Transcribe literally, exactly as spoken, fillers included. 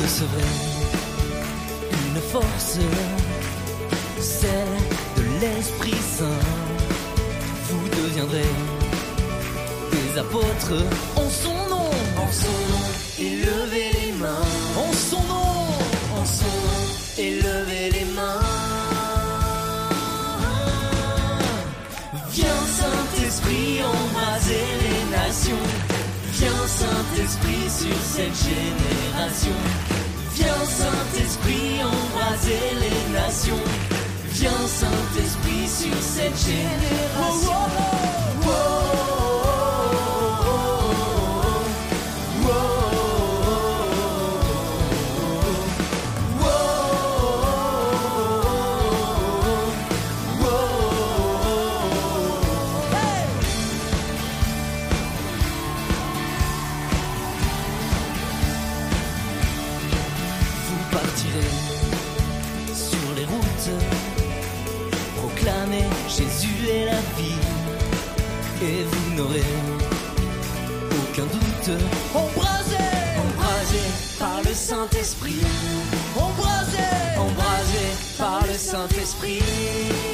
recevrez une force, celle de l'Esprit Saint. Vous deviendrez des apôtres en son nom, en son nom, élevez les mains, en son nom, en son nom, élevez les mains. Viens Saint-Esprit embraser les nations, viens Saint-Esprit sur cette génération. Viens Saint-Esprit embraser les nations, viens Saint-Esprit sur cette génération. Oh, oh, oh, oh, Jésus est la vie, et vous n'aurez aucun doute. Embrasé, embrasé par le Saint-Esprit, embrasé, embrasé par le Saint-Esprit.